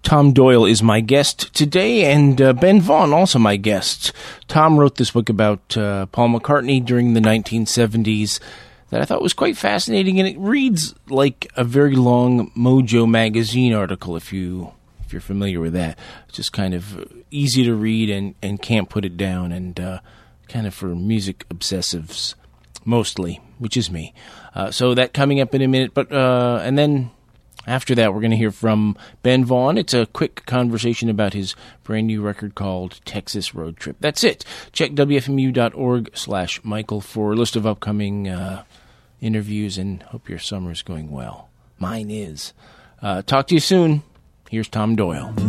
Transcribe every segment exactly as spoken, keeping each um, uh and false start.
Tom Doyle is my guest today, and uh, Ben Vaughn also my guest. Tom wrote this book about uh, Paul McCartney during the nineteen seventies that I thought was quite fascinating, and it reads like a very long Mojo magazine article, if, you, if you're familiar with that. It's just kind of easy to read and, and can't put it down, and uh, kind of for music obsessives mostly, which is me. Uh, so that coming up in a minute, but uh, and then... After that, we're going to hear from Ben Vaughn. It's a quick conversation about his brand new record called Texas Road Trip. That's it. Check W F M U dot org slash Michael for a list of upcoming uh, interviews, and hope your summer's going well. Mine is. Uh, talk to you soon. Here's Tom Doyle. But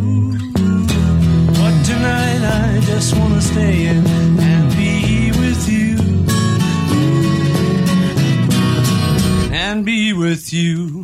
tonight I just want to stay in and be with you. And be with you.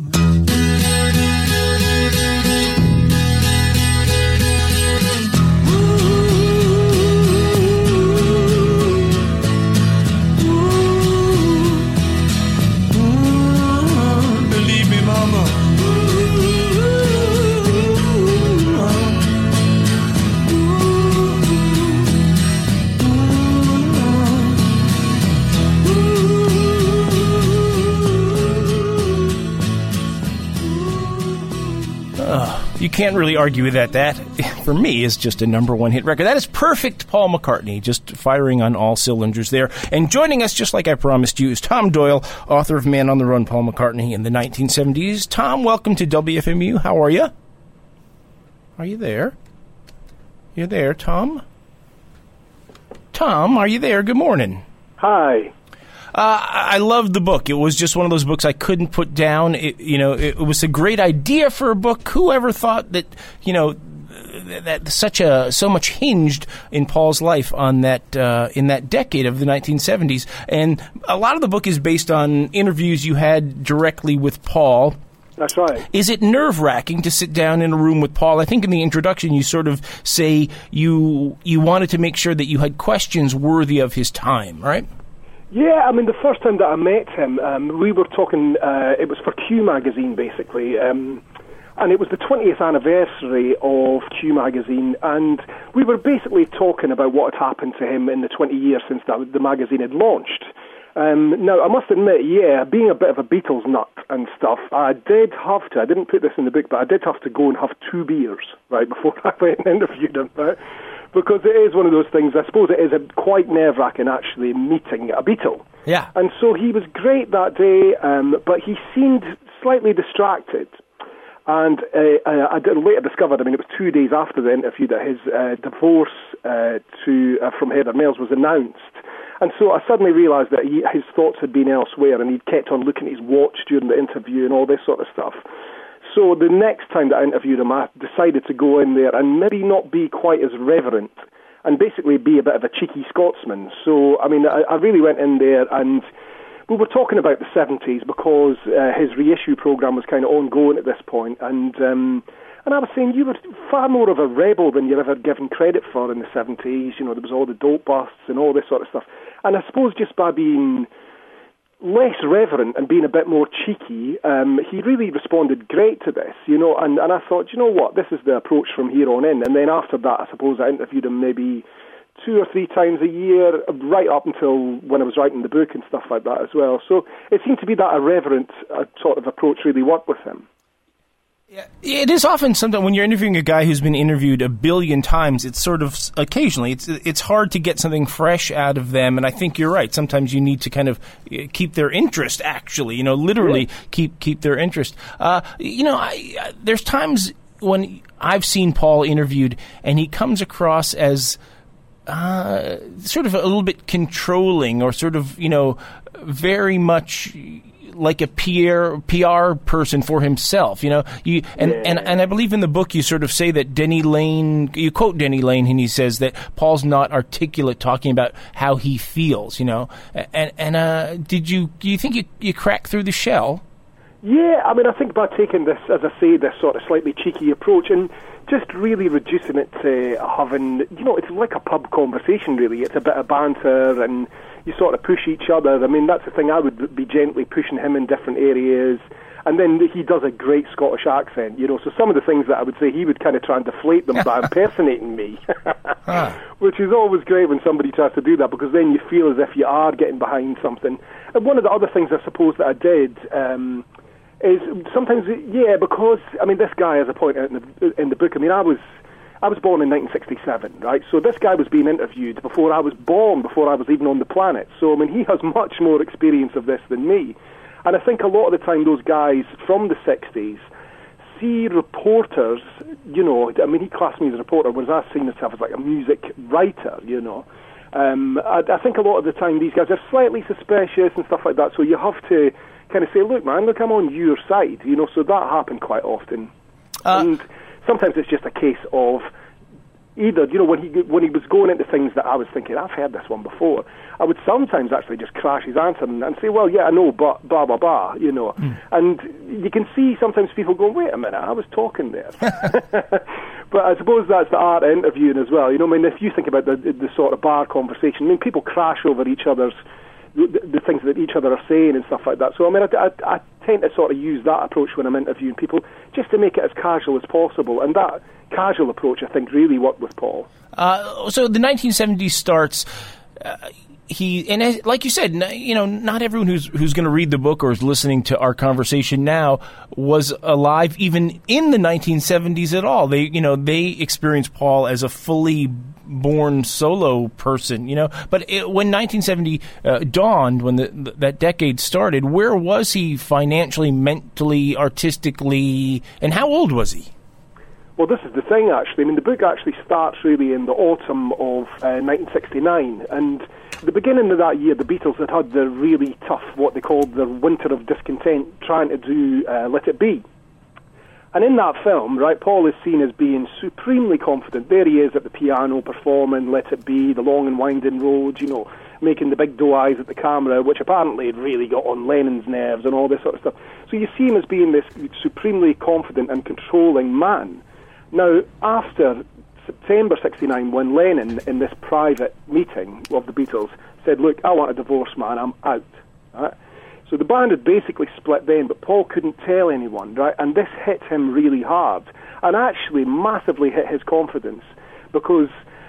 You can't really argue with that. That, for me, is just a number one hit record. That is perfect Paul McCartney, just firing on all cylinders there. And joining us, just like I promised you, is Tom Doyle, author of Man on the Run, Paul McCartney in the nineteen seventies. Tom, welcome to W F M U. How are you? Are you there? You're there, Tom? Tom, are you there? Good morning. Hi. Uh, I loved the book. It was just one of those books I couldn't put down. It, you know, it, it was a great idea for a book. Whoever thought that, you know, that such a so much hinged in Paul's life on that uh, in that decade of the nineteen seventies. And a lot of the book is based on interviews you had directly with Paul. That's right. Is it nerve-wracking to sit down in a room with Paul? I think in the introduction you sort of say you you wanted to make sure that you had questions worthy of his time, right? Yeah, I mean, the first time that I met him, um, we were talking, uh, it was for Q Magazine, basically, um, and it was the twentieth anniversary of Q Magazine, and we were basically talking about what had happened to him in the twenty years since that, the magazine had launched. Um, now, I must admit, yeah, being a bit of a Beatles nut and stuff, I did have to, I didn't put this in the book, but I did have to go and have two beers, right, before I went and interviewed him, right? Because it is one of those things, I suppose it is a quite nerve-wracking actually meeting a Beatle. Yeah. And so he was great that day, um, but he seemed slightly distracted. And uh, I later discovered, I mean, it was two days after the interview that his uh, divorce uh, to uh, from Heather Mills was announced. And so I suddenly realised that he, his thoughts had been elsewhere, and he'd kept on looking at his watch during the interview and all this sort of stuff. So the next time that I interviewed him, I decided to go in there and maybe not be quite as reverent and basically be a bit of a cheeky Scotsman. So, I mean, I, I really went in there, and we were talking about the seventies because uh, his reissue program was kind of ongoing at this point, and um, and I was saying, you were far more of a rebel than you're ever given credit for in the seventies. You know, there was all the dope busts and all this sort of stuff. And I suppose just by being less reverent and being a bit more cheeky, um, he really responded great to this, you know, and, and I thought, you know what, this is the approach from here on in. And then after that, I suppose I interviewed him maybe two or three times a year, right up until when I was writing the book and stuff like that as well. So it seemed to be that irreverent uh, sort of approach really worked with him. Yeah, it is often sometimes when you're interviewing a guy who's been interviewed a billion times, it's sort of occasionally it's it's hard to get something fresh out of them, and I think you're right. Sometimes you need to kind of keep their interest, actually, you know, literally yeah. keep keep their interest. Uh, you know, I, uh, there's times when I've seen Paul interviewed, and he comes across as uh, sort of a little bit controlling, or sort of, you know, very much like a P R, P R person for himself, you know. You and, yeah. and, and I believe in the book you sort of say that Denny Lane, you quote Denny Lane, and he says that Paul's not articulate talking about how he feels, you know. And and uh, did you do you think you you cracked through the shell? Yeah, I mean, I think by taking this, as I say, this sort of slightly cheeky approach and just really reducing it to having, you know, it's like a pub conversation, really. It's a bit of banter and, you sort of push each other. I mean, that's the thing. I would be gently pushing him in different areas. And then he does a great Scottish accent, you know. So some of the things that I would say, he would kind of try and deflate them by impersonating me, huh. which is always great when somebody tries to do that, because then you feel as if you are getting behind something. And one of the other things I suppose that I did um, is sometimes, yeah, because I mean, this guy, as I point out in the, in the book, I mean, I was I was born in nineteen sixty-seven, right? So this guy was being interviewed before I was born, before I was even on the planet. So I mean, he has much more experience of this than me. And I think a lot of the time those guys from the sixties see reporters, you know, I mean, he classed me as a reporter, whereas I see myself as like a music writer, you know. Um, I, I think a lot of the time these guys are slightly suspicious and stuff like that, so you have to kind of say, look, man, look, I'm on your side, you know, so that happened quite often. Uh, and sometimes it's just a case of either, you know, when he when he was going into things that I was thinking, I've heard this one before, I would sometimes actually just crash his answer and, and say, well, yeah, I know, but blah, blah, blah, you know. Mm. And you can see sometimes people go, wait a minute, I was talking there. But I suppose that's the art of interviewing as well. You know, I mean, if you think about the, the, the sort of bar conversation, I mean, people crash over each other's, the, the things that each other are saying and stuff like that. So, I mean, I, I, I tend to sort of use that approach when I'm interviewing people, just to make it as casual as possible. And that casual approach, I think, really worked with Paul. Uh, so the nineteen seventies starts... Uh, He and as, like you said, you know, not everyone who's who's going to read the book or is listening to our conversation now was alive even in the nineteen seventies at all. They, you know, they experienced Paul as a fully born solo person, you know. But it, when nineteen seventy uh, dawned, when the, the, that decade started, where was he financially, mentally, artistically, and how old was he? Well, this is the thing, actually. I mean, the book actually starts really in the autumn of uh, nineteen sixty-nine, and at the beginning of that year, the Beatles had had the really tough, what they called the winter of discontent, trying to do uh, Let It Be. And in that film, right, Paul is seen as being supremely confident. There he is at the piano performing Let It Be, the long and winding road, you know, making the big doe eyes at the camera, which apparently had really got on Lennon's nerves and all this sort of stuff. So you see him as being this supremely confident and controlling man. Now, after September sixty-nine, when Lennon, in this private meeting of the Beatles, said, look, I want a divorce, man, I'm out. Right? So the band had basically split then, but Paul couldn't tell anyone, right? And this hit him really hard, and actually massively hit his confidence, because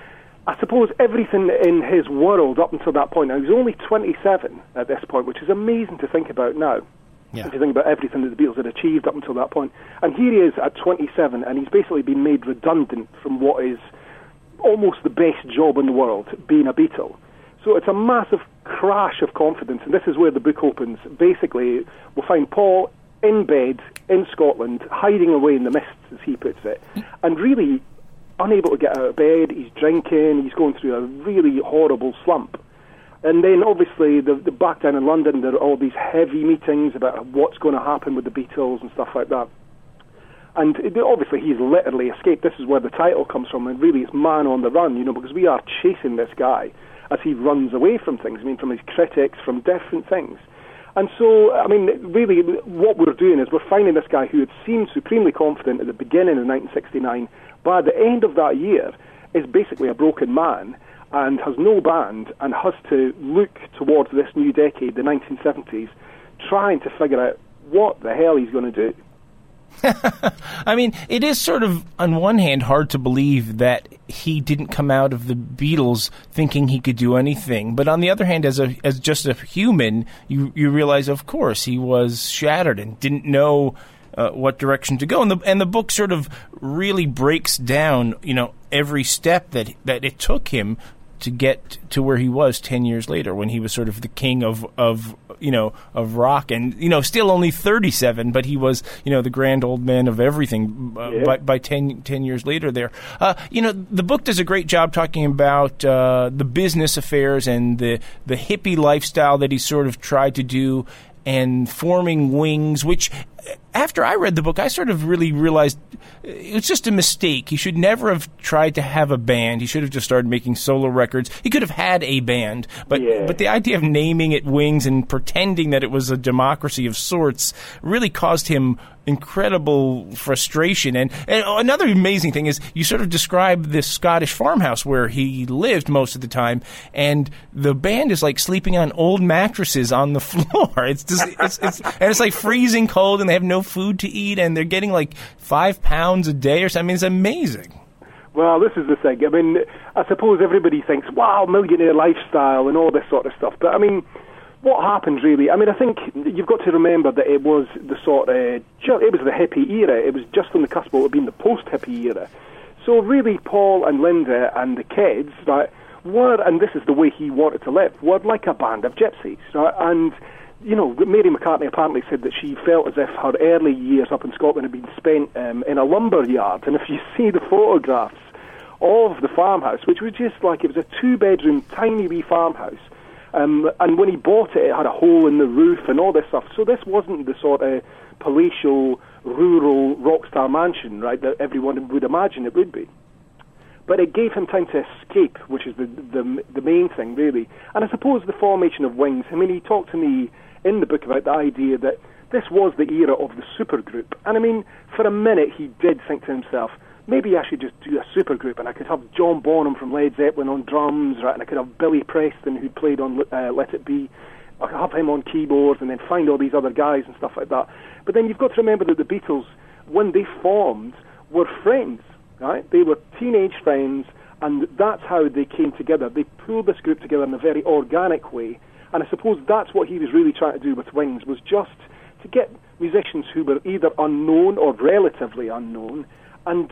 I suppose everything in his world up until that point, now he was only twenty-seven at this point, which is amazing to think about now. Yeah. If you think about everything that the Beatles had achieved up until that point. And here he is at twenty-seven, and he's basically been made redundant from what is almost the best job in the world, being a Beatle. So it's a massive crash of confidence, and this is where the book opens. Basically, we'll find Paul in bed in Scotland, hiding away in the mists, as he puts it, and really unable to get out of bed. He's drinking, he's going through a really horrible slump. And then, obviously, the, the back down in London, there are all these heavy meetings about what's going to happen with the Beatles and stuff like that. And it, obviously, he's literally escaped. This is where the title comes from, and really it's Man on the Run, you know, because we are chasing this guy as he runs away from things, I mean, from his critics, from different things. And so, I mean, really, what we're doing is we're finding this guy who had seemed supremely confident at the beginning of nineteen sixty-nine, by the end of that year, is basically a broken man, and has no band, and has to look towards this new decade, the nineteen seventies, trying to figure out what the hell he's going to do. I mean, it is sort of, on one hand, hard to believe that he didn't come out of the Beatles thinking he could do anything. But on the other hand, as a as just a human, you, you realize, of course, he was shattered and didn't know Uh, what direction to go, and the and the book sort of really breaks down, you know, every step that that it took him to get to where he was ten years later, when he was sort of the king of of you know of rock, and you know still only thirty-seven, but he was you know the grand old man of everything uh, yeah. by by ten, ten years later there. Uh, you know the book does a great job talking about uh, the business affairs and the the hippie lifestyle that he sort of tried to do, and forming Wings, which, after I read the book, I sort of really realized it was just a mistake. He should never have tried to have a band. He should have just started making solo records. He could have had a band, but yeah. but the idea of naming it Wings and pretending that it was a democracy of sorts really caused him incredible frustration. And, and another amazing thing is you sort of describe this Scottish farmhouse where he lived most of the time, and the band is like sleeping on old mattresses on the floor. It's just, it's, it's, and it's like freezing cold, and they have no food to eat, and they're getting like five pounds a day or something. I mean, it's amazing. Well, this is the thing. I mean, I suppose everybody thinks, wow, millionaire lifestyle and all this sort of stuff. But, I mean, what happened really? I mean, I think you've got to remember that it was the sort of, it was the hippie era. It was just on the cusp of being the post-hippie era. So really, Paul and Linda and the kids, right, were, and this is the way he wanted to live, were like a band of gypsies, right? And, you know, Mary McCartney apparently said that she felt as if her early years up in Scotland had been spent um, in a lumber yard. And if you see the photographs of the farmhouse, which was just like, it was a two-bedroom, tiny wee farmhouse, Um, and when he bought it, it had a hole in the roof and all this stuff. So this wasn't the sort of palatial, rural rock star mansion, right, that everyone would imagine it would be. But it gave him time to escape, which is the, the the main thing, really. And I suppose the formation of Wings, I mean, he talked to me in the book about the idea that this was the era of the supergroup. And I mean, for a minute, he did think to himself, maybe I should just do a supergroup, and I could have John Bonham from Led Zeppelin on drums, right, and I could have Billy Preston, who played on uh, Let It Be. I could have him on keyboards, and then find all these other guys and stuff like that. But then you've got to remember that the Beatles, when they formed, were friends, right? They were teenage friends, and that's how they came together. They pulled this group together in a very organic way, and I suppose that's what he was really trying to do with Wings, was just to get musicians who were either unknown or relatively unknown. And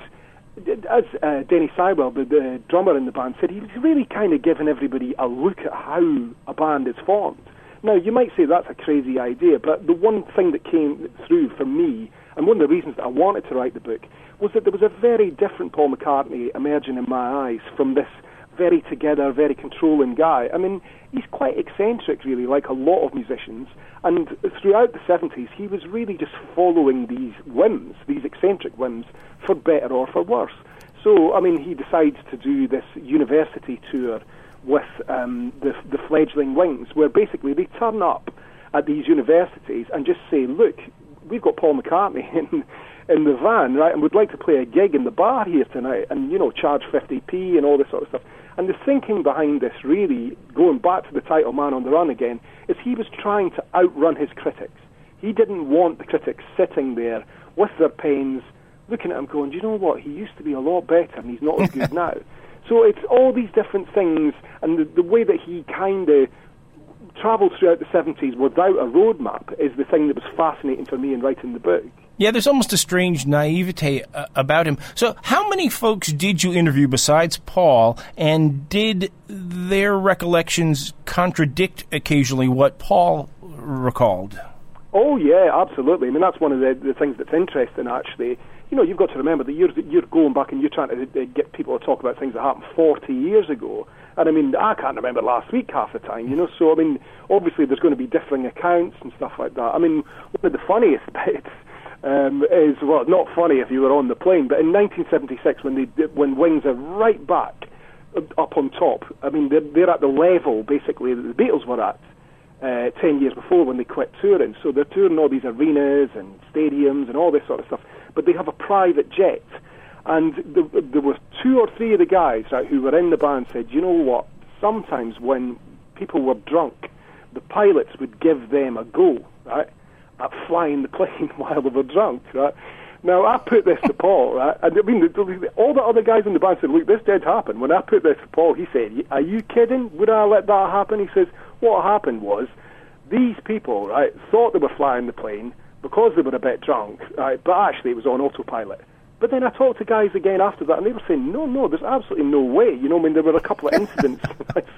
as uh, Denny Sywell, the, the drummer in the band, said, he's really kind of given everybody a look at how a band is formed. Now, you might say that's a crazy idea, but the one thing that came through for me, and one of the reasons that I wanted to write the book, was that there was a very different Paul McCartney emerging in my eyes from this very together, very controlling guy. I mean, he's quite eccentric, really, like a lot of musicians, and throughout the seventies, he was really just following these whims, these eccentric whims, for better or for worse. So, I mean, he decides to do this university tour with um, the, the fledgling Wings, where basically they turn up at these universities and just say, look, we've got Paul McCartney in, in the van, right, and we'd like to play a gig in the bar here tonight, and, you know, charge fifty p and all this sort of stuff. And the thinking behind this, really, going back to the title Man on the Run again, is he was trying to outrun his critics. He didn't want the critics sitting there with their pens, looking at him going, do you know what, he used to be a lot better and he's not as good now. So it's all these different things, and the, the way that he kind of travelled throughout the seventies without a roadmap is the thing that was fascinating for me in writing the book. Yeah, there's almost a strange naivete uh, about him. So how many folks did you interview besides Paul, and did their recollections contradict occasionally what Paul recalled? Oh, yeah, absolutely. I mean, that's one of the, the things that's interesting, actually. You know, you've got to remember that you're, you're going back and you're trying to uh, get people to talk about things that happened forty years ago. And, I mean, I can't remember last week half the time, you know. So, I mean, obviously there's going to be differing accounts and stuff like that. I mean, one of the funniest bits um, is, well, not funny if you were on the plane, but in nineteen seventy-six, when they did, when Wings are right back up on top, I mean, they're, they're at the level, basically, that the Beatles were at uh, ten years before when they quit touring. So they're touring all these arenas and stadiums and all this sort of stuff. But they have a private jet, and the, there were two or three of the guys, right, who were in the band said, you know what, sometimes when people were drunk, the pilots would give them a go, right, at flying the plane while they were drunk, right. Now, I put this to Paul, right, and I mean, the, all the other guys in the band said, look, this did happen. When I put this to Paul, he said, are you kidding? Would I let that happen? He says, what happened was, these people, right, thought they were flying the plane, because they were a bit drunk, right, but actually it was on autopilot. But then I talked to guys again after that, and they were saying, no, no, there's absolutely no way. You know, I mean, there were a couple of incidents,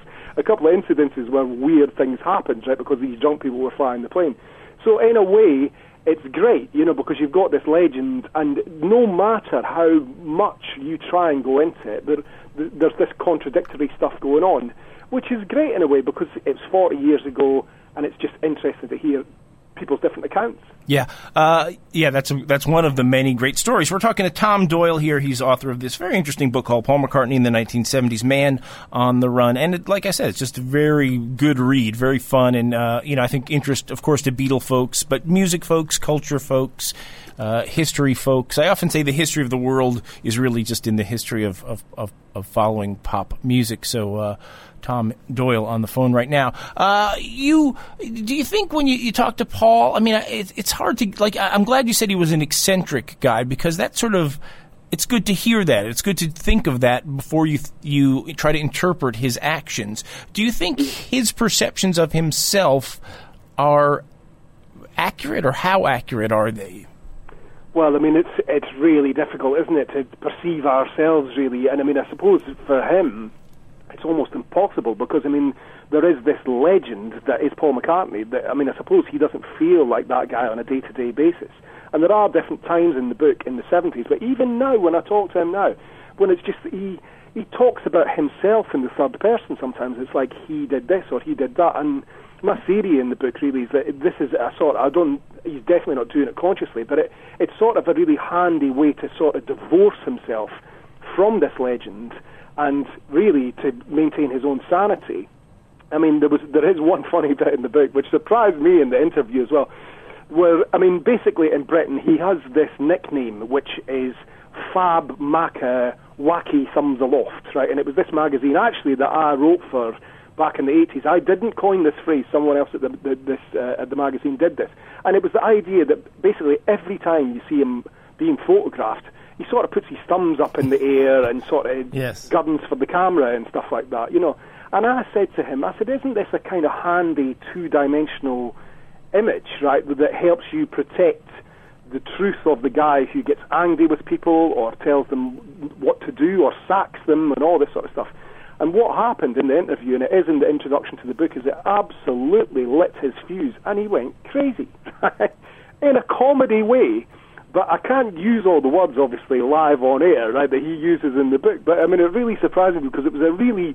a couple of incidences where weird things happened, right, because these drunk people were flying the plane. So in a way, it's great, you know, because you've got this legend, and no matter how much you try and go into it, there, there's this contradictory stuff going on, which is great in a way, because it's forty years ago, and it's just interesting to hear people's different accounts. Yeah, uh, yeah, that's a, that's one of the many great stories. We're talking to Tom Doyle here. He's author of this very interesting book called Paul McCartney in the nineteen seventies, Man on the Run. And it, like I said, it's just a very good read, very fun, and, uh, you know, I think interest, of course, to Beatle folks, but music folks, culture folks, uh, history folks. I often say the history of the world is really just in the history of, of, of, of following pop music. So, uh, Tom Doyle on the phone right now. Uh, you, do you think when you, you talk to Paul, I mean, it, it's hard to, like, I'm glad you said he was an eccentric guy, because that sort of, it's good to hear that. It's good to think of that before you you try to interpret his actions. Do you think his perceptions of himself are accurate, or how accurate are they? Well, I mean, it's it's really difficult, isn't it, to perceive ourselves, really. And I mean, I suppose for him, it's almost impossible, because, I mean, there is this legend that is Paul McCartney. That, I mean, I suppose he doesn't feel like that guy on a day-to-day basis. And there are different times in the book in the seventies, but even now, when I talk to him now, when it's just, he he talks about himself in the third person sometimes. It's like, he did this or he did that. And my theory in the book really is that this is a sort of, I don't, he's definitely not doing it consciously, but it, it's sort of a really handy way to sort of divorce himself from this legend and really to maintain his own sanity. I mean, there was there is one funny bit in the book which surprised me in the interview as well, where, I mean, basically in Britain, he has this nickname, which is Fab Macca Wacky Thumbs Aloft, right? And it was this magazine, actually, that I wrote for back in the eighties. I didn't coin this phrase. Someone else at the, the, this, uh, at the magazine did this. And it was the idea that basically every time you see him being photographed, he sort of puts his thumbs up in the air and sort of yes. guns for the camera and stuff like that, you know. And I said to him, I said, isn't this a kind of handy two-dimensional image, right, that helps you protect the truth of the guy who gets angry with people or tells them what to do or sacks them and all this sort of stuff. And what happened in the interview, and it is in the introduction to the book, is it absolutely lit his fuse, and he went crazy, in a comedy way. But I can't use all the words, obviously, live on air, right, that he uses in the book. But, I mean, it really surprised me, because it was a really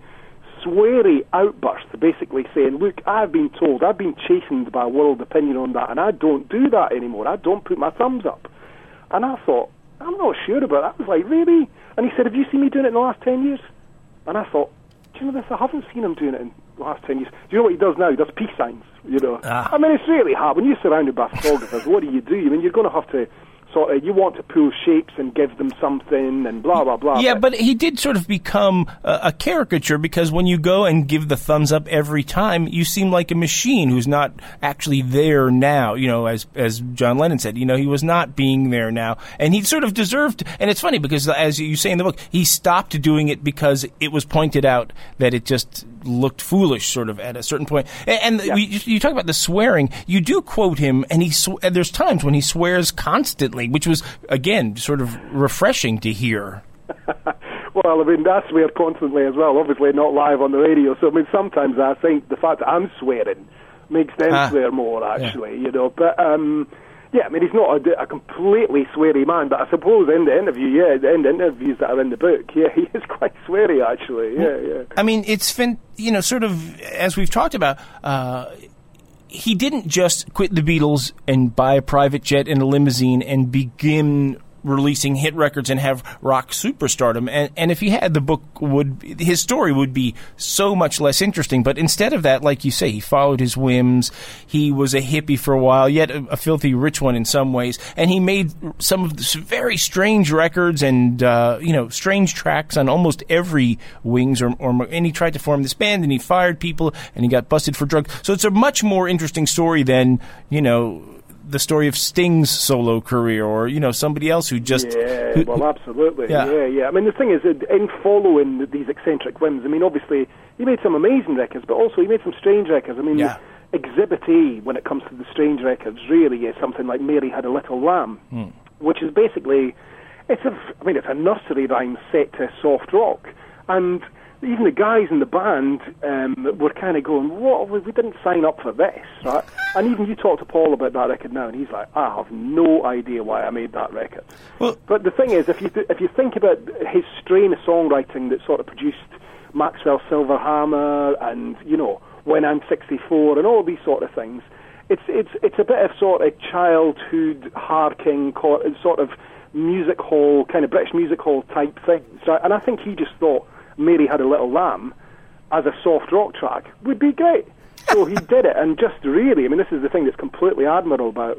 sweary outburst, basically saying, look, I've been told, I've been chastened by world opinion on that, and I don't do that anymore. I don't put my thumbs up. And I thought, I'm not sure about that. I was like, really? And he said, have you seen me doing it in the last ten years? And I thought, do you know this? I haven't seen him doing it in the last ten years. Do you know what he does now? He does peace signs, you know. Ah. I mean, it's really hard. When you're surrounded by photographers, what do you do? I mean, you're going to have to sort of, you want to pull shapes and give them something and blah, blah, blah. Yeah, but he did sort of become a, a caricature, because when you go and give the thumbs up every time, you seem like a machine who's not actually there now, you know, as as John Lennon said, you know, he was not being there now. And he sort of deserved, and it's funny because, as you say in the book, he stopped doing it because it was pointed out that it just looked foolish, sort of, at a certain point. And, and yeah. we, you talk about the swearing. You do quote him, and he sw- and there's times when he swears constantly, which was, again, sort of refreshing to hear. Well, I mean, I swear constantly as well, obviously not live on the radio. So, I mean, sometimes I think the fact that I'm swearing makes them ah, swear more, actually, yeah. you know. But, um, yeah, I mean, he's not a, a completely sweary man, but I suppose in the interview, yeah, in the interviews that are in the book, yeah, he is quite sweary, actually, yeah, yeah. I mean, it's, fin- you know, sort of, as we've talked about, uh, he didn't just quit the Beatles and buy a private jet and a limousine and begin releasing hit records and have rock superstardom. And, and if he had, the book would, his story would be so much less interesting. But instead of that, like you say, he followed his whims. He was a hippie for a while, yet a, a filthy rich one in some ways. And he made some of the very strange records and, uh, you know, strange tracks on almost every Wings. Or, or, and he tried to form this band, and he fired people, and he got busted for drugs. So it's a much more interesting story than, you know, the story of Sting's solo career, or, you know, somebody else who just... Yeah, who, well, absolutely. Yeah. yeah, yeah. I mean, the thing is, in following these eccentric whims, I mean, obviously, he made some amazing records, but also he made some strange records. I mean, yeah. Exhibit A, when it comes to the strange records, really is something like Mary Had a Little Lamb, hmm. which is basically... It's a, I mean, it's a nursery rhyme set to soft rock, and... even the guys in the band um, were kind of going, what, we didn't sign up for this, right? And even you talk to Paul about that record now, and he's like, I have no idea why I made that record. Well, but the thing is, if you th- if you think about his strain of songwriting that sort of produced Maxwell Silver Hammer and, you know, When I'm sixty-four and all these sort of things, it's it's it's a bit of sort of childhood harking, sort of music hall, kind of British music hall type things, right? And I think he just thought Mary Had a Little Lamb as a soft rock track would be great. So he did it, and just really, I mean, this is the thing that's completely admirable about him.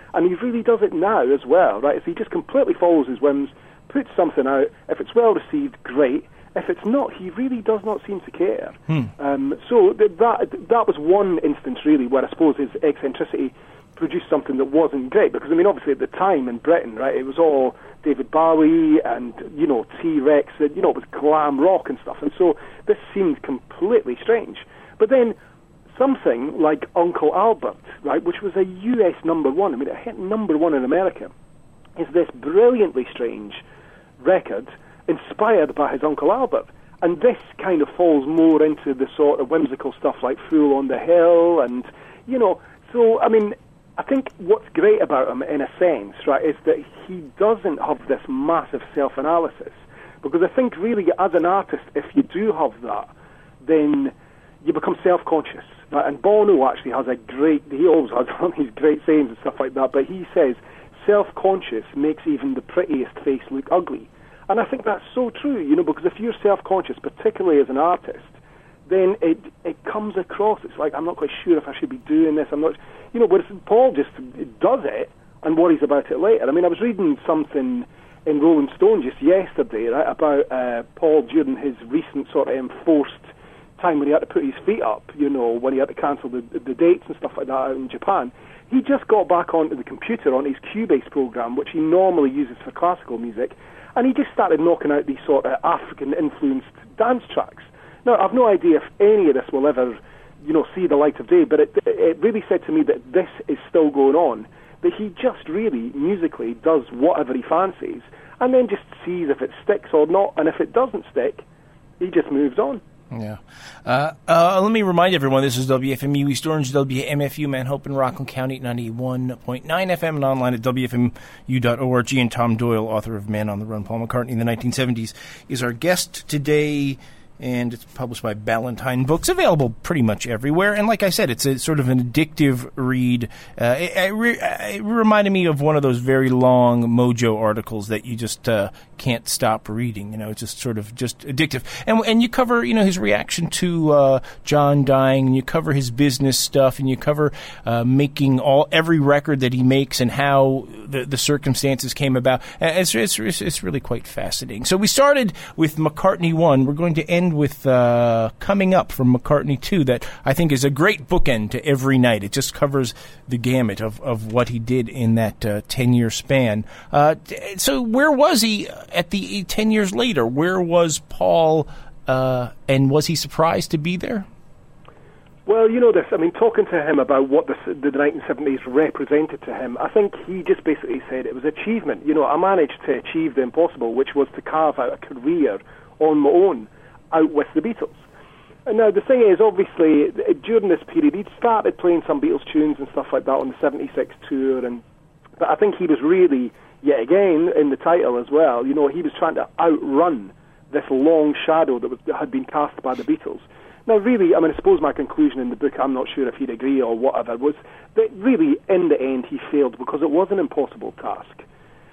And he really does it now as well, right? So he just completely follows his whims, puts something out. If it's well received, great. If it's not, he really does not seem to care. Hmm. Um, so th- that that was one instance, really, where I suppose his eccentricity produced something that wasn't great. Because, I mean, obviously at the time in Britain, right, it was all David Bowie and, you know, T-Rex, and, you know, it was glam rock and stuff. And so this seemed completely strange. But then something like Uncle Albert, right, which was a U S number one, I mean, it hit number one in America, is this brilliantly strange record inspired by his Uncle Albert. And this kind of falls more into the sort of whimsical stuff like Fool on the Hill and, you know, so, I mean, I think what's great about him, in a sense, right, is that he doesn't have this massive self-analysis. Because I think, really, as an artist, if you do have that, then you become self-conscious. Right? And Bono actually has a great, he always has all these great sayings and stuff like that, but he says, self-conscious makes even the prettiest face look ugly. And I think that's so true, you know, because if you're self-conscious, particularly as an artist, then it it comes across, it's like, I'm not quite sure if I should be doing this, I'm not, you know, whereas Paul just does it and worries about it later. I mean, I was reading something in Rolling Stone just yesterday, right, about uh, Paul during his recent sort of enforced time when he had to put his feet up, you know, when he had to cancel the, the dates and stuff like that out in Japan. He just got back onto the computer on his Cubase program, which he normally uses for classical music, and he just started knocking out these sort of African-influenced dance tracks. Now, I've no idea if any of this will ever, you know, see the light of day, but it, it really said to me that this is still going on, that he just really, musically, does whatever he fancies, and then just sees if it sticks or not, and if it doesn't stick, he just moves on. Yeah. Uh, uh, let me remind everyone, this is W F M U East Orange, W M F U Manhopen, Rockland County, ninety-one point nine F M, and online at W F M U dot org. And Tom Doyle, author of Man on the Run, Paul McCartney in the nineteen seventies, is our guest today. And it's published by Ballantine Books, available pretty much everywhere. And like I said, it's a sort of an addictive read. Uh, it, it, re- it reminded me of one of those very long Mojo articles that you just uh, can't stop reading. You know, it's just sort of just addictive. And and you cover, you know, his reaction to uh, John dying, and you cover his business stuff, and you cover uh, making all every record that he makes and how the, the circumstances came about. And it's, it's it's really quite fascinating. So we started with McCartney one. We're going to end with uh, Coming Up from McCartney two, that I think is a great bookend to every night. It just covers the gamut of, of what he did in that uh, ten-year span. Uh, so where was he at the ten years later? Where was Paul, uh, and was he surprised to be there? Well, you know this, I mean, talking to him about what the, the nineteen seventies represented to him, I think he just basically said it was achievement. You know, I managed to achieve the impossible, which was to carve out a career on my own, out with the Beatles. And now the thing is, obviously, during this period, he'd started playing some Beatles tunes and stuff like that on the seventy-six tour, and but I think he was really, yet again, in the title as well, you know, he was trying to outrun this long shadow that, was, that had been cast by the Beatles. Now, really, I mean, I suppose my conclusion in the book, I'm not sure if he'd agree or whatever, was that really, in the end, he failed because it was an impossible task.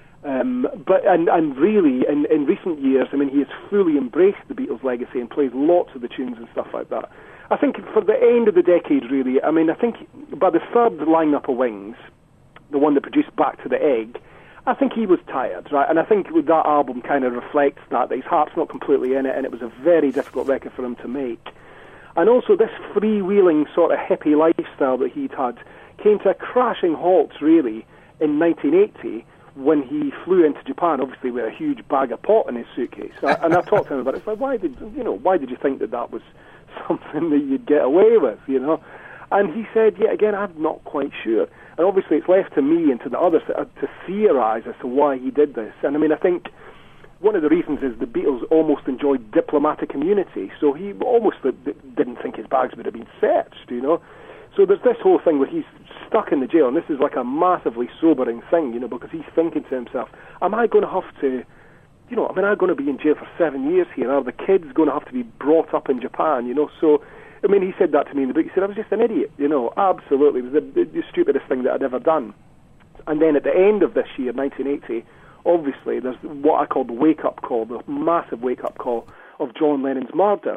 Um, but and, and really, in, in recent years, I mean, he has fully embraced the Beatles' legacy and plays lots of the tunes and stuff like that. I think for the end of the decade, really, I mean, I think by the third lineup of Wings, the one that produced Back to the Egg, I think he was tired, right? And I think that album kind of reflects that, that his heart's not completely in it, and it was a very difficult record for him to make. And also this freewheeling sort of hippie lifestyle that he'd had came to a crashing halt, really, in nineteen eighty, when he flew into Japan, obviously with a huge bag of pot in his suitcase. And I talked to him about it. It's like, why did you know? Why did you think that that was something that you'd get away with? You know? And he said, yeah, again, I'm not quite sure. And obviously, it's left to me and to the others to, to theorize as to why he did this. And I mean, I think one of the reasons is the Beatles almost enjoyed diplomatic immunity, so he almost didn't think his bags would have been searched. You know? So there's this whole thing where he's stuck in the jail, and this is like a massively sobering thing, you know, because he's thinking to himself, am I going to have to, you know, I mean, I'm going to be in jail for seven years here, are the kids going to have to be brought up in Japan, you know? So, I mean, he said that to me in the book. He said, I was just an idiot, you know, absolutely. It was the, the stupidest thing that I'd ever done. And then at the end of this year, nineteen eighty, obviously, there's what I call the wake-up call, the massive wake-up call of John Lennon's murder.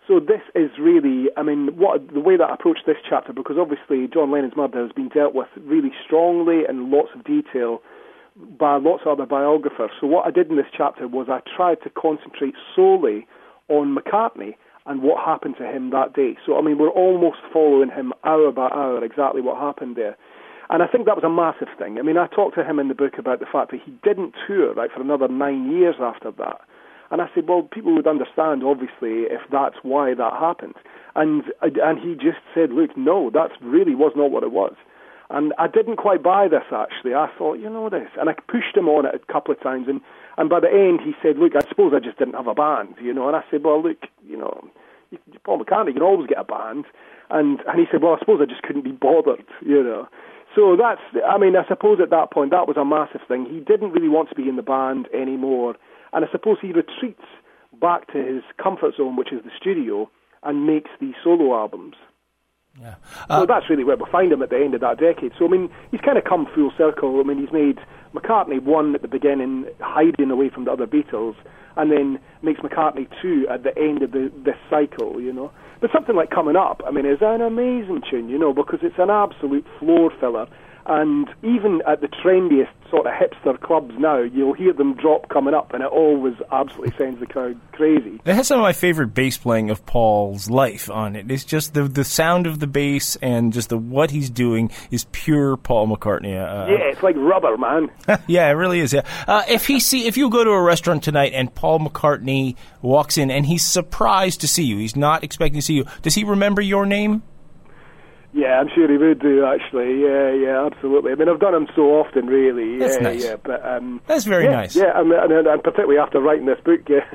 So this is really, I mean, what the way that I approached this chapter, because obviously John Lennon's murder has been dealt with really strongly in lots of detail by lots of other biographers. So what I did in this chapter was I tried to concentrate solely on McCartney and what happened to him that day. So, I mean, we're almost following him hour by hour, exactly what happened there. And I think that was a massive thing. I mean, I talked to him in the book about the fact that he didn't tour, right, for another nine years after that. And I said, well, people would understand, obviously, if that's why that happened. And and he just said, look, no, that really was not what it was. And I didn't quite buy this, actually. I thought, you know this. And I pushed him on it a couple of times. And, and by the end, he said, look, I suppose I just didn't have a band, you know. And I said, well, look, you know, Paul McCartney, you can always get a band. And, and he said, well, I suppose I just couldn't be bothered, you know. So that's, I mean, I suppose at that point, that was a massive thing. He didn't really want to be in the band anymore. And I suppose he retreats back to his comfort zone, which is the studio, and makes these solo albums. Yeah. Uh, so that's really where we find him at the end of that decade. So, I mean, he's kind of come full circle. I mean, he's made McCartney one at the beginning, hiding away from the other Beatles, and then makes McCartney two at the end of the, this cycle, you know. But something like Coming Up, I mean, is an amazing tune, you know, because it's an absolute floor filler. And even at the trendiest sort of hipster clubs now, you'll hear them drop Coming Up, and it always absolutely sends the crowd crazy. It has some of my favorite bass playing of Paul's life on it. It's just the the sound of the bass and just the what he's doing is pure Paul McCartney. Uh, yeah, it's like rubber, man. Yeah, it really is. Yeah. Uh, if he see if you go to a restaurant tonight and Paul McCartney walks in and he's surprised to see you, he's not expecting to see you. Does he remember your name? Yeah, I'm sure he would do, actually. Yeah, yeah, absolutely. I mean, I've done him so often, really. That's yeah, nice. Yeah, but, um, That's very yeah, nice. Yeah, and, and, and particularly after writing this book, yeah.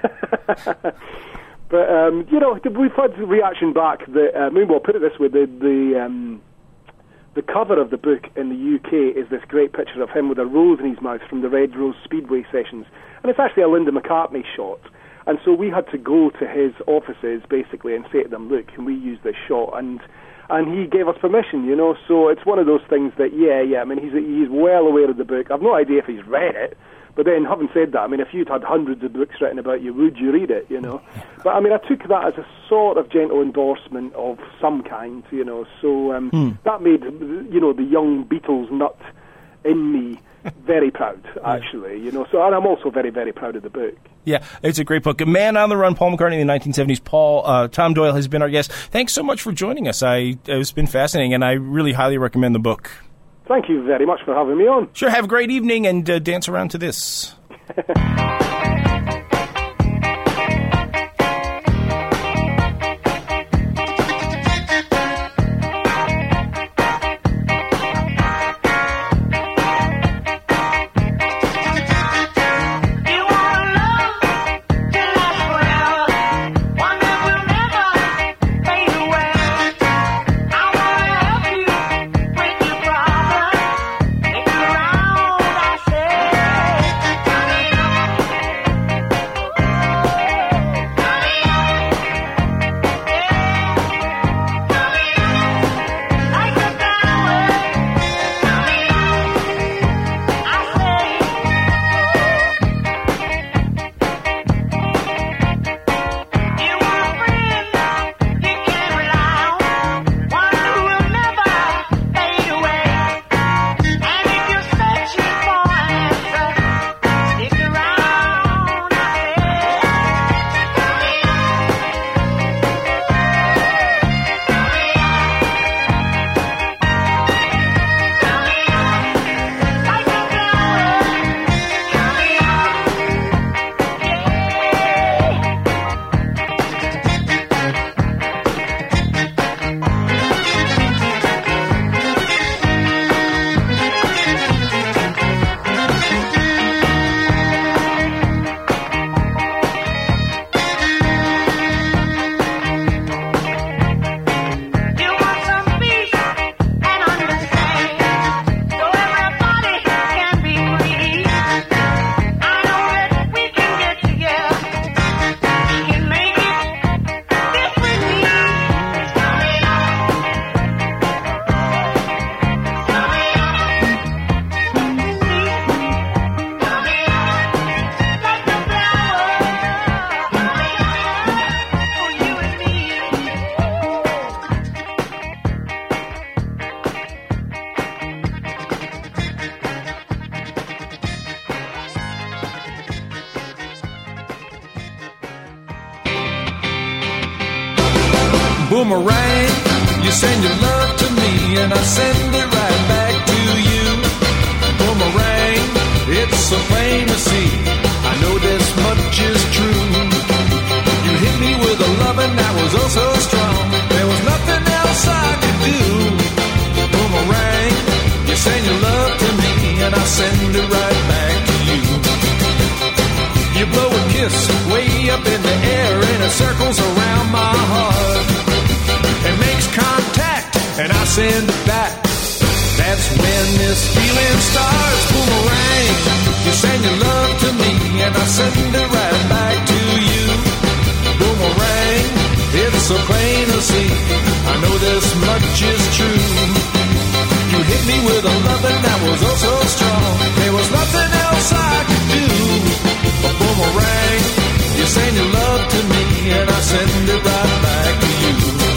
But, um, you know, we've had reaction back that, I mean, we'll put it this way, the, the, um, the cover of the book in the U K is this great picture of him with a rose in his mouth from the Red Rose Speedway sessions. And it's actually a Linda McCartney shot. And so we had to go to his offices, basically, and say to them, look, can we use this shot? And And he gave us permission, you know, so it's one of those things that, yeah, yeah, I mean, he's he's well aware of the book. I've no idea if he's read it, but then, having said that, I mean, if you'd had hundreds of books written about you, would you read it, you know? But, I mean, I took that as a sort of gentle endorsement of some kind, you know, so um, hmm. that made, you know, the young Beatles nut in me very proud, actually, you know, so, and I'm also very, very proud of the book. Yeah, it's a great book. Man on the Run, Paul McCartney in the nineteen seventies. Paul, uh, Tom Doyle has been our guest. Thanks so much for joining us. I, it's been fascinating, and I really highly recommend the book. Thank you very much for having me on. Sure, have a great evening, and uh, dance around to this. Boomerang, you send your love to me and I send it right back to you. Boomerang, it's so plain to see, I know this much is true. You hit me with a loving that was oh so strong, there was nothing else I could do. Boomerang, you send your love to me and I send it right back to you. You blow a kiss way up in the air and it circles around my heart and makes contact and I send it back. That's when this feeling starts. Boomerang, you send your love to me and I send it right back to you. Boomerang, it's so plain to see, I know this much is true. You hit me with a loving that was oh so strong, there was nothing else I could do. But boomerang, you send your love to me and I send it right back to you.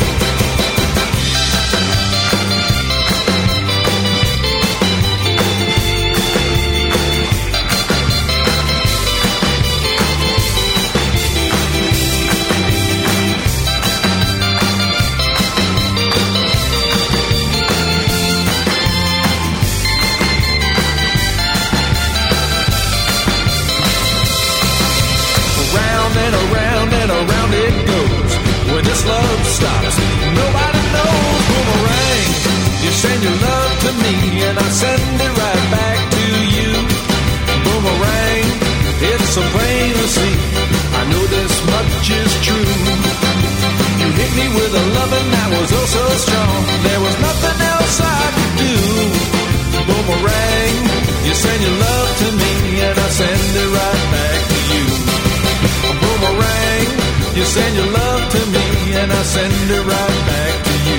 This love stops, nobody knows. Boomerang, you send your love to me and I send it right back to you. Boomerang, it's so plain to see, I know this much is true. You hit me with a loving that was oh so strong, there was nothing else I could do. Boomerang, you send your love to me and I send it right back to you. Boomerang, you send your love to me and I send it right back to you.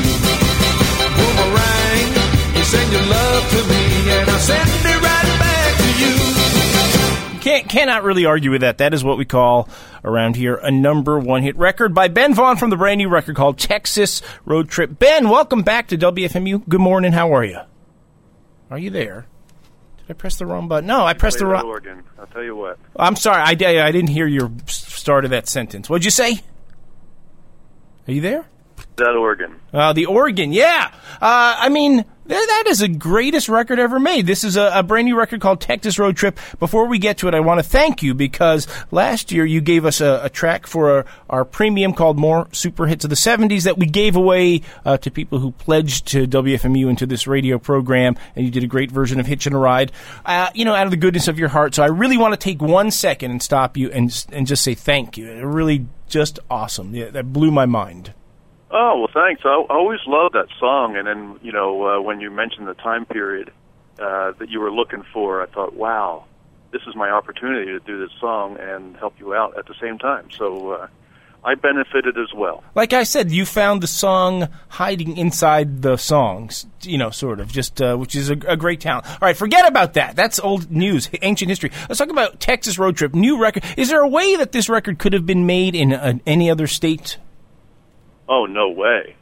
Boomerang, you send your love to me and I send it right back to you. Can't, cannot really argue with that. That is what we call around here a number one hit record by Ben Vaughn from the brand new record called Texas Road Trip. Ben, welcome back to W F M U. Good morning. How are you? Are you there? Did I press the wrong button? No, I pressed the wrong... Organ. I'll tell you what. I'm sorry. I, I didn't hear your start of that sentence. What'd you say? Are you there? That organ. Uh, the organ, yeah. Uh, I mean, th- that is the greatest record ever made. This is a, a brand new record called Texas Road Trip. Before we get to it, I want to thank you because last year you gave us a, a track for our, our premium called More Super Hits of the seventies that we gave away uh, to people who pledged to W F M U and to this radio program, and you did a great version of Hitchin' a Ride, uh, you know, out of the goodness of your heart. So I really want to take one second and stop you and, and just say thank you. It really just awesome. Yeah, that blew my mind. Oh, well, thanks. I, I always loved that song. And then, you know, uh, when you mentioned the time period uh, that you were looking for, I thought, wow, this is my opportunity to do this song and help you out at the same time. So uh, I benefited as well. Like I said, you found the song hiding inside the songs, you know, sort of, just uh, which is a, a great talent. All right, forget about that. That's old news, ancient history. Let's talk about Texas Road Trip, new record. Is there a way that this record could have been made in uh, any other state? Oh, no way.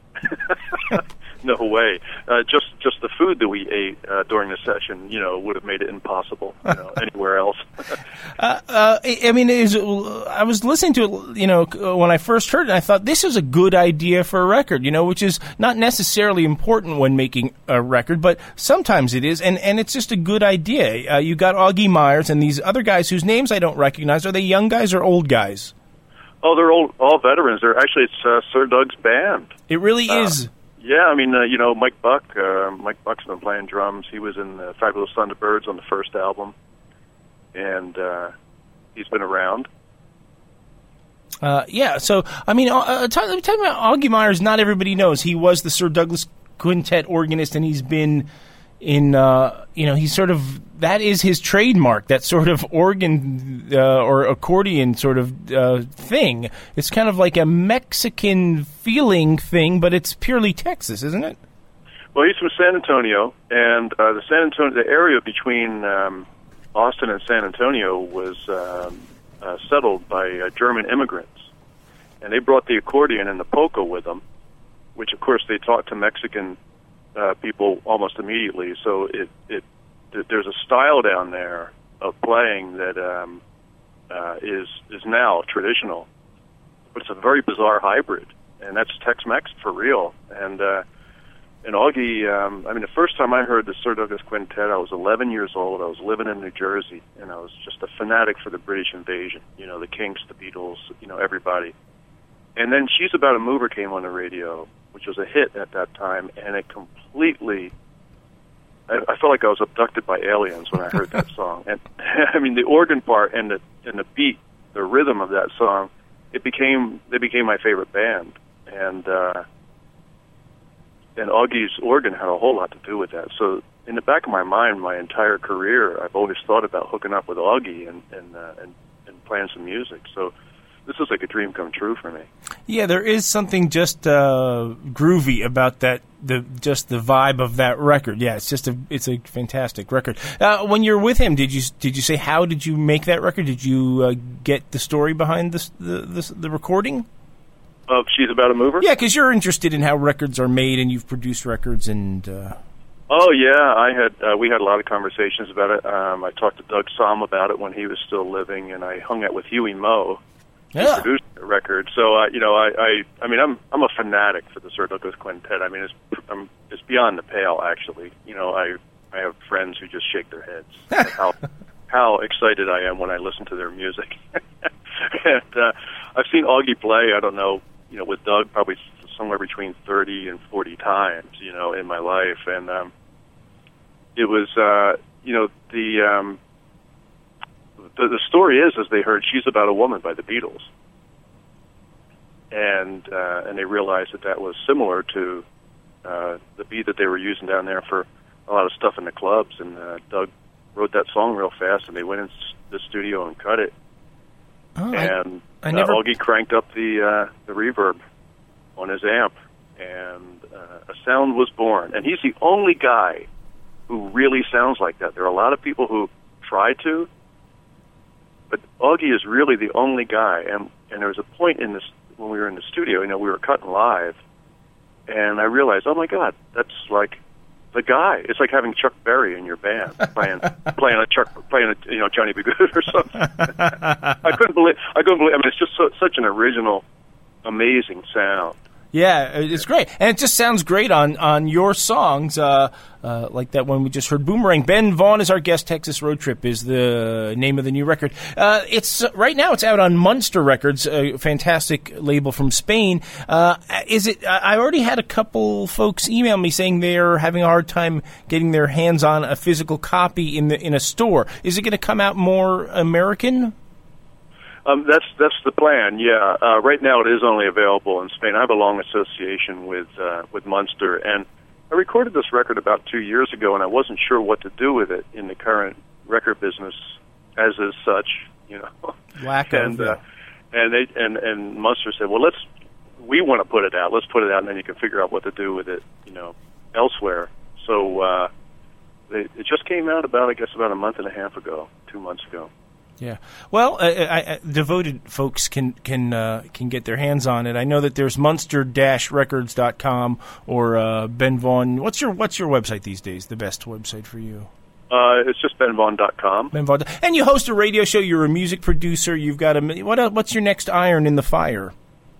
No way. Uh, just just the food that we ate uh, during the session, you know, would have made it impossible, you know, anywhere else. uh, uh, I mean, is, I was listening to it, you know, when I first heard it, and I thought this is a good idea for a record, you know, which is not necessarily important when making a record, but sometimes it is, and, and it's just a good idea. Uh, you got Augie Myers and these other guys whose names I don't recognize. Are they young guys or old guys? Oh, they're all, all veterans. They're actually, it's uh, Sir Doug's band. It really uh, is. Yeah, I mean, uh, you know, Mike Buck. Uh, Mike Buck's been playing drums. He was in uh, Fabulous Thunderbirds on the first album, and uh, he's been around. Uh, yeah, so, I mean, uh, tell, let me tell you about Augie Myers. Not everybody knows. He was the Sir Douglas Quintet organist, and he's been in, uh, you know, he's sort of, that is his trademark, that sort of organ uh, or accordion sort of uh, thing. It's kind of like a Mexican feeling thing, but it's purely Texas, isn't it? Well, he's from San Antonio, and uh, the San Antonio, the area between um, Austin and San Antonio was um, uh, settled by uh, German immigrants, and they brought the accordion and the polka with them, which, of course, they taught to Mexican uh, people almost immediately. So it, it there's a style down there of playing that um, uh, is is now traditional, but it's a very bizarre hybrid. and that's Tex-Mex for real. And uh, and Augie, um, I mean, the first time I heard the Sir Douglas Quintet, I was eleven years old. I was living in New Jersey, and I was just a fanatic for the British invasion. You know, the Kinks, the Beatles, you know, everybody. And then She's About a Mover came on the radio, which was a hit at that time, and it completely, I, I felt like I was abducted by aliens when I heard that song. And I mean, the organ part and the and the beat, the rhythm of that song, it became they became my favorite band. And uh, and Augie's organ had a whole lot to do with that. So in the back of my mind, my entire career, I've always thought about hooking up with Augie and and uh, and, and playing some music. So this was like a dream come true for me. Yeah, there is something just uh, groovy about that. The just the vibe of that record. Yeah, it's just a it's a fantastic record. Uh, when you're with him, did you did you say how did you make that record? Did you uh, get the story behind this, the the the recording? Of She's About a Mover? Yeah, because you're interested in how records are made, and you've produced records, and. Uh... Oh yeah, I had uh, we had a lot of conversations about it. Um, I talked to Doug Somm about it when he was still living, and I hung out with Huey Moe. Yeah. He produced the record, so uh, you know, I, I, I mean, I'm, I'm a fanatic for the Sir Douglas Quintet. I mean, it's, I'm, it's beyond the pale, actually. You know, I, I have friends who just shake their heads at how, how excited I am when I listen to their music. and uh, I've seen Augie play. I don't know, you know, with Doug probably somewhere between thirty and forty times, you know, in my life, and um, it was, uh, you know, the. Um, The, the story is, as they heard She's About a Woman by the Beatles. And uh, and they realized that that was similar to uh, the beat that they were using down there for a lot of stuff in the clubs. And uh, Doug wrote that song real fast, and they went in the studio and cut it. Oh, and I, I uh, never... Augie cranked up the, uh, the reverb on his amp, and uh, a sound was born. And he's the only guy who really sounds like that. There are a lot of people who try to, but Augie is really the only guy, and and there was a point in this when we were in the studio. You know, we were cutting live, and I realized, oh my God, that's like the guy. It's like having Chuck Berry in your band playing playing a Chuck playing a you know Johnny B. Good or something. I couldn't believe. I couldn't believe. I mean, it's just so, such an original, amazing sound. Yeah, it's great. And it just sounds great on, on your songs, uh, uh, like that one we just heard, Boomerang. Ben Vaughn is our guest. Texas Road Trip is the name of the new record. Uh, it's uh, right now it's out on Munster Records, a fantastic label from Spain. Uh, is it? I already had a couple folks email me saying they're having a hard time getting their hands on a physical copy in the in a store. Is it going to come out more American? Um, that's that's the plan. Yeah. Uh, right now, it is only available in Spain. I have a long association with uh, with Munster, and I recorded this record about two years ago, and I wasn't sure what to do with it in the current record business, as is such, you know. Lack and of, uh, and they and and Munster said, well, let's we want to put it out. Let's put it out, and then you can figure out what to do with it, you know, elsewhere. So uh, they, it just came out about I guess about a month and a half ago, two months ago. Yeah, well, uh, I, I, devoted folks can can uh, can get their hands on it. I know that there's Munster Records dot com or uh, Ben Vaughn. What's your what's your website these days? The best website for you? Uh, it's just Ben Vaughn dot com. Ben Vaughn, and you host a radio show. You're a music producer. You've got a what? Else, what's your next iron in the fire?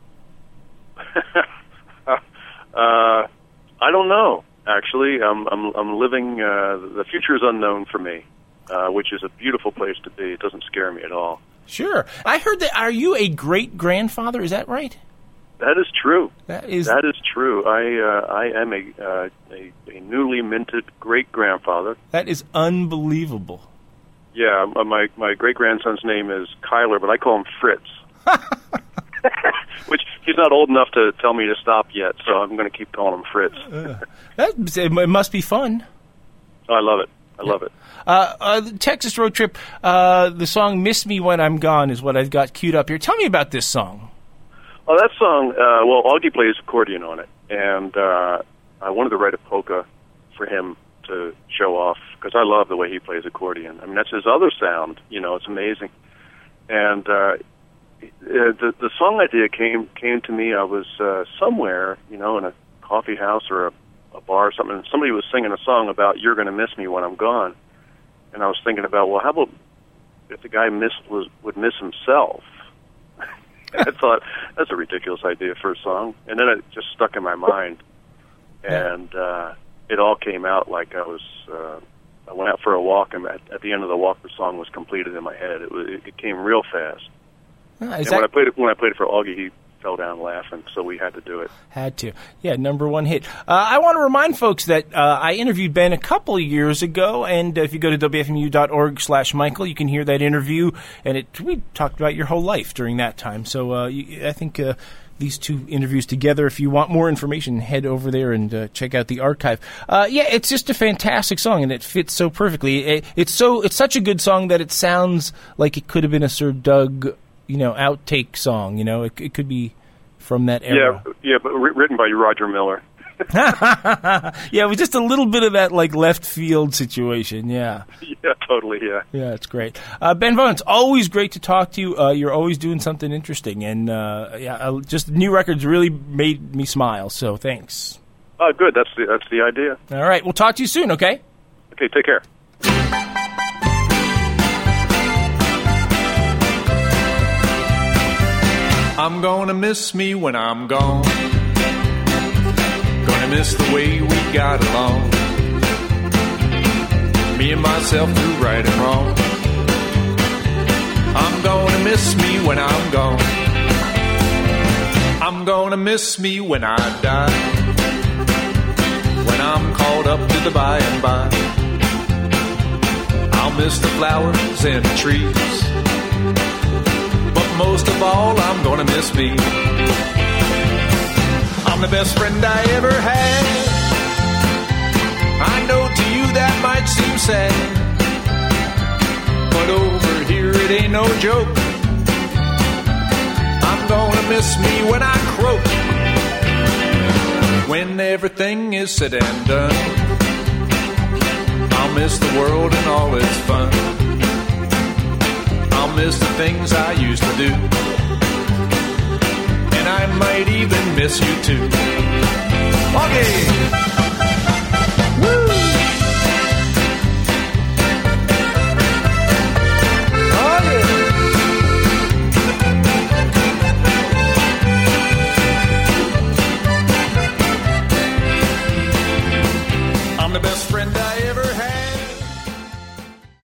uh, I don't know. Actually, I'm I'm I'm living. Uh, the future is unknown for me. Uh, which is a beautiful place to be. It doesn't scare me at all. Sure. I heard that. Are you a great-grandfather? Is that right? That is true. That is that is true. I uh, I am a, uh, a a newly minted great-grandfather. That is unbelievable. Yeah, my my great-grandson's name is Kyler, but I call him Fritz. Which he's not old enough to tell me to stop yet, so I'm going to keep calling him Fritz. uh, that, it must be fun. Oh, I love it. I love it. Uh, uh, the Texas Road Trip, uh, the song Miss Me When I'm Gone is what I've got queued up here. Tell me about this song. Oh, that song, uh, well, Augie plays accordion on it, and uh, I wanted to write a polka for him to show off, because I love the way he plays accordion. I mean, that's his other sound, you know, it's amazing. And uh, the, the song idea came, came to me, I was uh, somewhere, you know, in a coffee house or a a bar or something, and somebody was singing a song about "You're Gonna Miss Me When I'm Gone," and I was thinking about, well, how about if the guy missed was would miss himself? I thought, that's a ridiculous idea for a song. And then it just stuck in my mind. And uh, it all came out like I was, uh, I went out for a walk, and at, at the end of the walk, the song was completed in my head. It, was, it came real fast. Uh, and that- when I played it, when I played it for Augie, he fell down laughing, so we had to do it. Had to. Yeah, number one hit. Uh, I want to remind folks that uh, I interviewed Ben a couple of years ago, and uh, if you go to W F M U dot org slash Michael, you can hear that interview, and it we talked about your whole life during that time. So uh, you, I think uh, these two interviews together, if you want more information, head over there and uh, check out the archive. Uh, yeah, it's just a fantastic song, and it fits so perfectly. It, it's so it's such a good song that it sounds like it could have been a Sir Doug, you know, outtake song. You know, it, it could be from that era. Yeah, yeah, but ri- written by Roger Miller. Yeah, it was just a little bit of that like left field situation. Yeah, Yeah, totally. Yeah. yeah, it's great. Uh, Ben Vaughn, it's always great to talk to you. Uh, you're always doing something interesting, and uh, yeah, uh, just new records really made me smile. So thanks. Oh, good. That's the that's the idea. All right, we'll talk to you soon. Okay. Okay, take care. I'm gonna miss me when I'm gone. Gonna miss the way we got along. Me and myself through right and wrong. I'm gonna miss me when I'm gone. I'm gonna miss me when I die. When I'm called up to the by and by. I'll miss the flowers and the trees. Most of all, I'm gonna miss me. I'm the best friend I ever had. I know to you that might seem sad, but over here it ain't no joke. I'm gonna miss me when I croak. When everything is said and done, I'll miss the world and all its fun. I'll miss the things I used to do, and I might even miss you too. Okay.